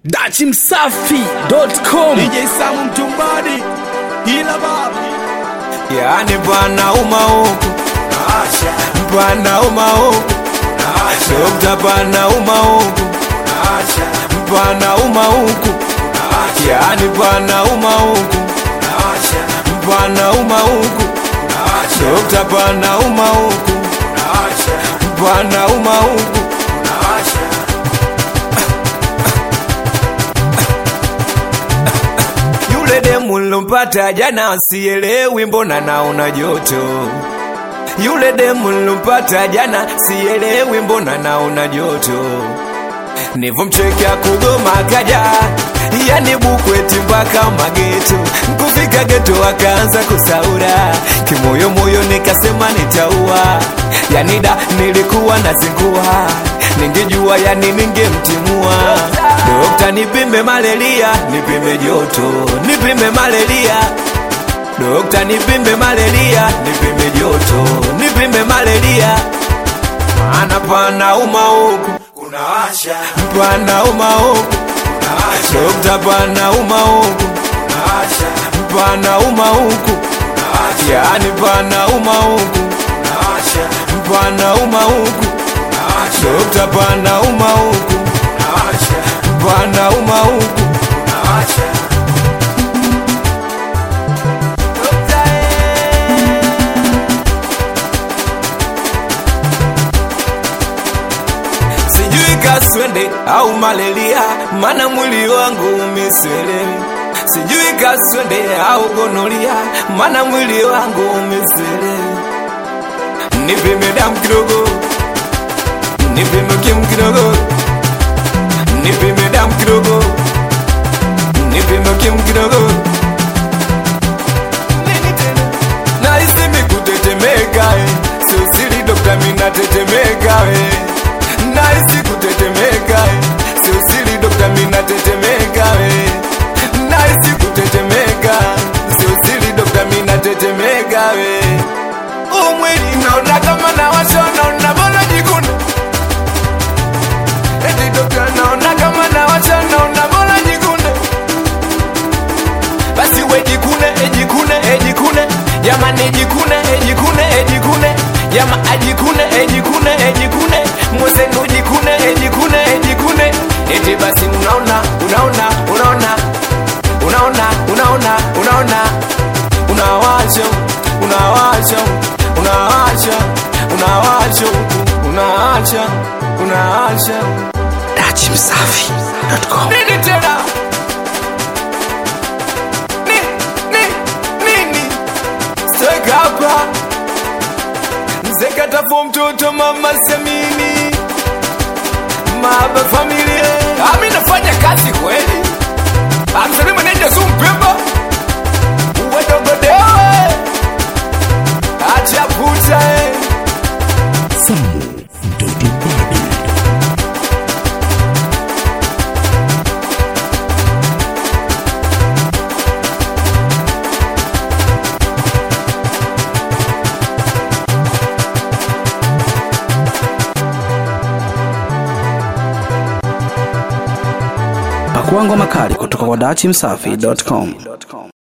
dachimsafi.com. DJ Samu Mtumbadi ila baba yani bwana uma huku Asha bwana uma huku Asha Dokta bwana uma huku Asha bwana uma huku yani bwana uma huku Asha bwana uma huku Dokta bwana uma huku Asha bwana uma huku Asha yule demu nilompata jana sielewi mbona naona joto. Yule demu nilompata jana sielewi mbona naona joto. Nivomchekea kugoma kaja yani Bukweti mpaka Mageto. Kufika geto akaanza kusaura kimoyo moyo nikasema nitaua. Yani da nilikuwa nazingua ningejua yani ningemtimua. Dokta nipime malaria nipime joto nipime malaria. Dokta nipime malaria nipime joto nipime malaria. Maana pana uma huku kuna Asha pana uma huku Asha Dokta pana uma huku Asha pana uma huku Asha yani pana uma huku Asha pana uma huku Dokta pana uma huku Asha pana uma huku Asha sijui kaswende au malaria mana mwili wangu umeselewi. Sijui kaswende au gonoria mana mwili wangu umeselewi. Nipime damu kidogo nipime kimu kidogo nipime damu kidogo nipime kimu kidogo. Nini tena? Nahisi mikutetemeka sio siri dokta mina tetemeka Nahisi kutetemeka sio siri dokta mina tetemeka Nahisi kutetemeka sio siri dokta mina tetemeka Umwili naona kama na washo naona bora jikune. Eti dokta naona kama na washo naona bora jikune. Basi we jikune ejikune ejikune jamani jikune ejikune ejikune jama ajikune ejikune ejikune mwezenu jikune ejikune ejikune. Eti basi unaona unaona unaona unaona unaona unaona unawasha unawasha unawasha unawasha unawasha unawasha dachimsafi.com. nini tena nini steka hapa mzeka tafo mtoto mama semini maba familia ami nafanya kazi kweli amsemi mwenende sumpemba uwedogodewe acha puta Samu Mtumbadi. Pakua ngoma kali kutoka kwa dachimsafi.com.